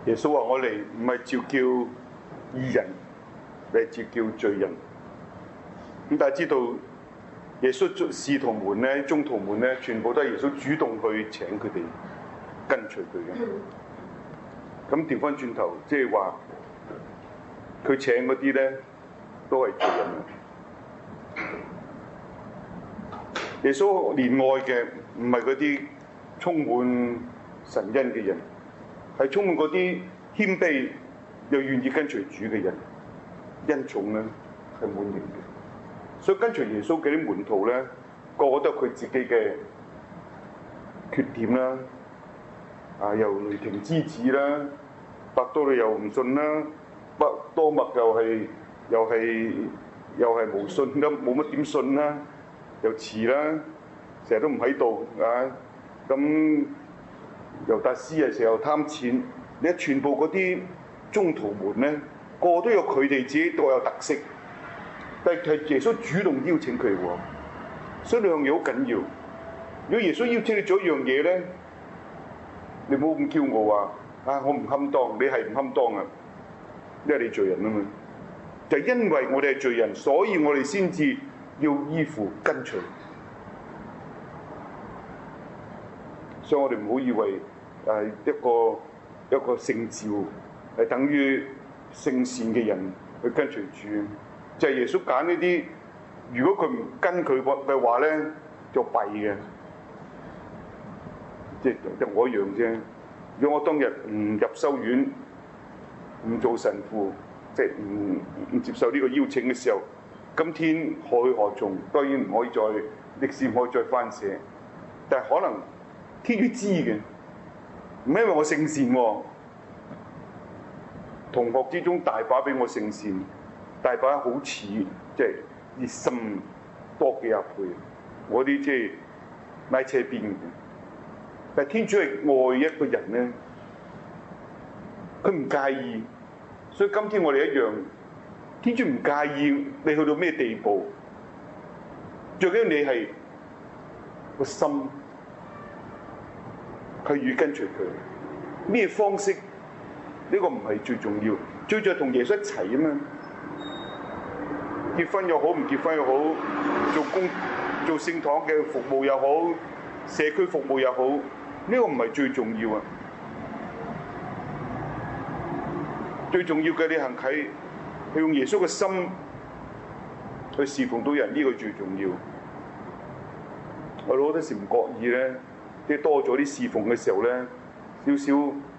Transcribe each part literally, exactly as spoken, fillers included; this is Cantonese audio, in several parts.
耶穌話：我嚟唔係召叫義人，係召叫罪人。咁大家知道耶穌使徒們咧、宗徒們咧，全部都係耶穌主動去請佢哋跟隨佢嘅。咁調翻轉頭，即係話佢請嗰啲咧，都係罪人。耶穌憐愛嘅唔係嗰啲充滿神恩嘅人，係充滿嗰啲謙卑又願意跟隨主嘅人。恩寵咧係滿盈嘅，所以跟隨耶穌嘅啲門徒咧，個個都有佢自己嘅缺點啦。啊，又雷霆之子啦，伯多利又唔信啦，伯多默又係又係又係無信咁，冇乜點信啦。又遲啦，成日都唔喺度啊！咁猶達斯啊，成日又貪錢。你一全部嗰啲宗徒們咧，個個都有佢哋自己各有特色，但係耶穌主動邀請佢喎，所以兩樣嘢好緊要。如果耶穌邀請你做一樣嘢咧，你唔好咁驕傲話啊，我唔堪當，你係唔堪當啊，因為你罪人啊嘛。就係因為我哋係罪人，所以我哋先至要依附跟隨，所以我哋唔好以為誒一個一個聖召係等於聖善嘅人去跟隨主，就係耶穌揀呢啲，如果佢唔跟佢嘅話咧，就弊嘅，即係得我一樣啫。如果我當日唔入修院，唔做神父，即係唔唔接受呢個邀請嘅時候，今天何去何從？當然唔可以再歷史唔可以再翻寫，但係可能天主知嘅，唔係因為我聖善喎。同學之中大把比我聖善，大把好似即係熱心多幾廿倍。我啲即係拉車邊嘅，但係天主係愛一個人咧，佢唔介意。所以今天我哋一樣。天主唔介意你去到咩地步，最緊要你係個心，佢與跟隨佢咩方式，呢、這個唔係最重要，最重要同耶穌一齊啊嘛。結婚又好，唔結婚又好，做工做聖堂嘅服務又好，社區服務又好，呢、這個唔係最重要啊。最重要嘅你行啟。係用耶穌嘅心去侍奉到人，呢、這個最重要。我哋好多時唔覺意咧，即係多咗啲侍奉嘅時候咧，少少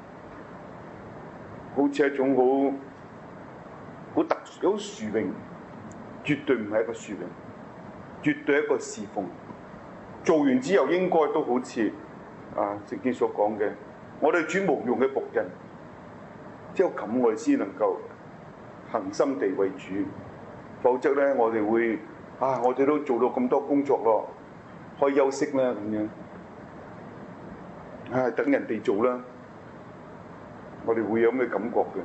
好似一種好好特殊、好殊榮，絕對唔係一個殊榮，絕對係一個侍奉。做完之後應該都好似啊聖經所講嘅，我哋主無用嘅僕人，只有咁我哋先能夠恒心地為主，否則咧我哋會啊，我哋都做到咁多工作咯，可以休息啦咁樣，啊等人哋做啦，我哋會有咩感覺嘅？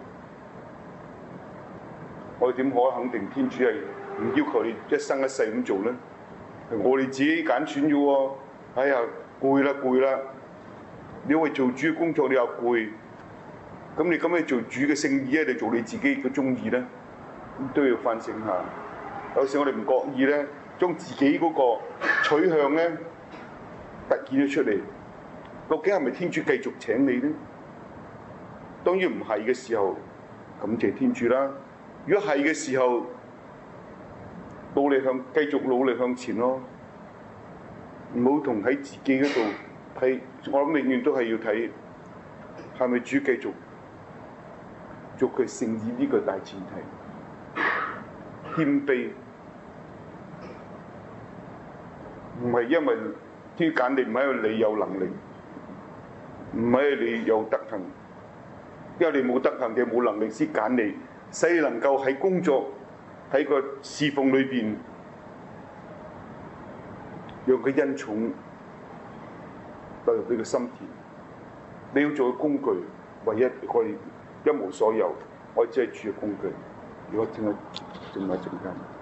我哋點可肯定天主係唔要求你一生一世咁做咧？係我哋自己揀選嘅喎。哎呀攰啦攰啦，你為做主嘅工作你又攰。咁你咁樣做主嘅聖意咧，你做你自己嘅中意咧，都要反省下。有時我哋唔覺意咧，將自己嗰個取向咧突顯咗出嚟。究竟係咪天主繼續請你咧？當然唔係嘅時候，感謝天主啦。如果係嘅時候，努力向繼續努力向前咯。唔好同喺自己嗰度睇，我諗永遠都係要睇係咪主繼續做佢聖意呢個大前提，謙卑，唔係因為天主揀你，唔係因為你有能力，唔係因為你有德行，因為你冇德行嘅冇能力先揀你，使你能夠喺工作喺個侍奉裏邊，讓佢恩寵帶入你嘅心田。你要做嘅工具，唯一可以一無所有，我只係主嘅工具。如果淨係淨係淨係。